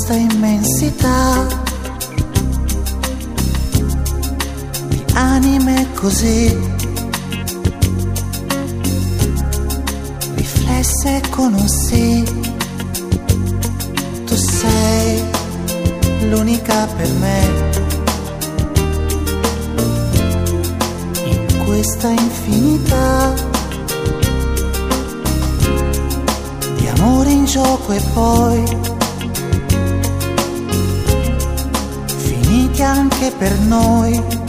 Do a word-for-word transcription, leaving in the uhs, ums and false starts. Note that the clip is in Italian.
questa immensità di anime così riflesse con un sì. Tu sei l'unica per me in questa infinità di amore in gioco e poi finiti anche per noi.